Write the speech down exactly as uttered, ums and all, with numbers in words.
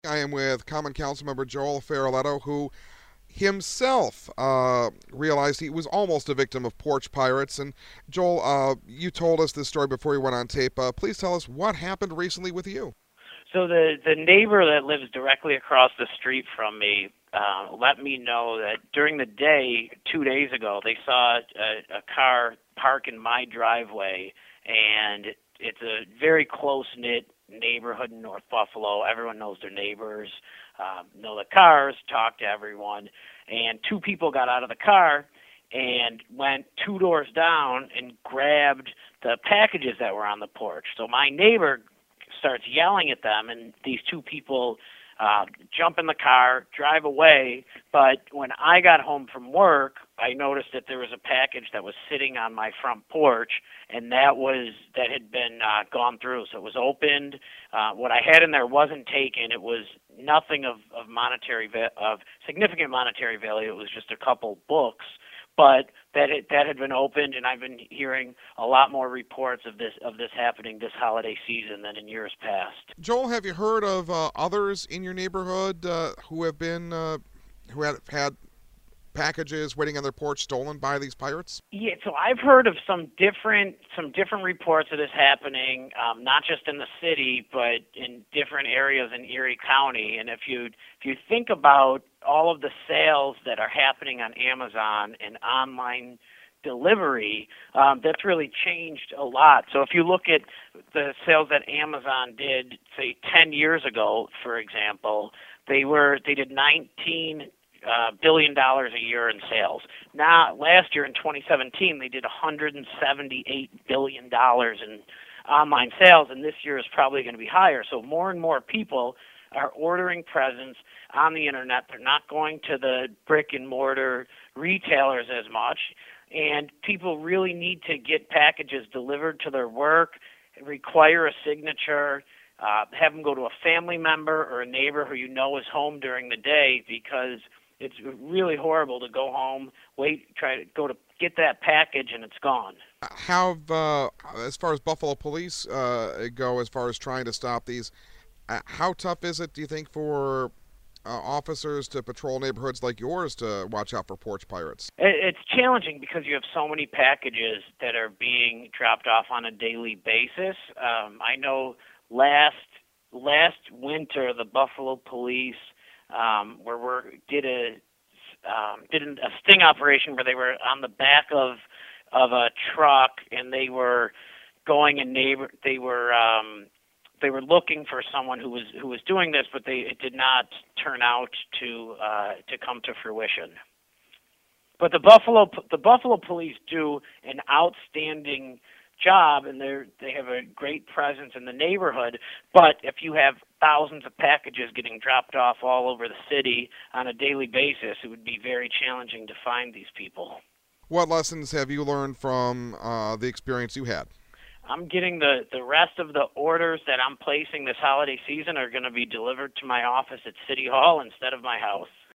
I am with Common Council member Joel Ferraletto, who himself uh, realized he was almost a victim of porch pirates. And Joel, uh, you told us this story before you went on tape. Uh, please tell us what happened recently with you. So the the neighbor that lives directly across the street from me uh, let me know that during the day, two days ago, they saw a, a car park in my driveway, and it's a very close knit neighborhood in North Buffalo. Everyone knows their neighbors, um, know the cars, talk to everyone, and two people got out of the car and went two doors down and grabbed the packages that were on the porch. So my neighbor starts yelling at them, and these two people uh, jump in the car, drive away. But when I got home from work, I noticed that there was a package that was sitting on my front porch, and that was that had been uh, gone through. So it was opened. Uh, what I had in there wasn't taken. It was nothing of of monetary va- of significant monetary value. It was just a couple books. But that it, that had been opened, and I've been hearing a lot more reports of this of this happening this holiday season than in years past. Joel, have you heard of uh, others in your neighborhood uh, who have been uh, who have had packages waiting on their porch stolen by these pirates? Yeah, so I've heard of some different some different reports of this happening, um, not just in the city, but in different areas in Erie County. And if you if you think about all of the sales that are happening on Amazon and online delivery, um, that's really changed a lot. So if you look at the sales that Amazon did, say ten years ago, for example, they were they did nineteen uh, billion dollars a year in sales. Now, last year in twenty seventeen, they did one hundred seventy-eight billion dollars in online sales, and this year is probably going to be higher. So more and more people are ordering presents on the internet. They're not going to the brick and mortar retailers as much, and people really need to get packages delivered to their work, require a signature, uh, have them go to a family member or a neighbor who you know is home during the day, because it's really horrible to go home, wait, try to go to get that package, and it's gone. How, uh, as far as Buffalo police uh, go, as far as trying to stop these, uh, how tough is it, do you think, for uh, officers to patrol neighborhoods like yours to watch out for porch pirates? It's challenging because you have so many packages that are being dropped off on a daily basis. Um, I know last last winter the Buffalo police um, were, were did a um, did a sting operation where they were on the back of of a truck, and they were going and neighbor they were um, they were looking for someone who was who was doing this, but they it did not turn out to uh, to come to fruition. But the Buffalo the Buffalo police do an outstanding job, and they they have a great presence in the neighborhood. But if you have thousands of packages getting dropped off all over the city on a daily basis, it would be very challenging to find these people. What lessons have you learned from uh, the experience you had? I'm getting the, the rest of the orders that I'm placing this holiday season are going to be delivered to my office at City Hall instead of my house.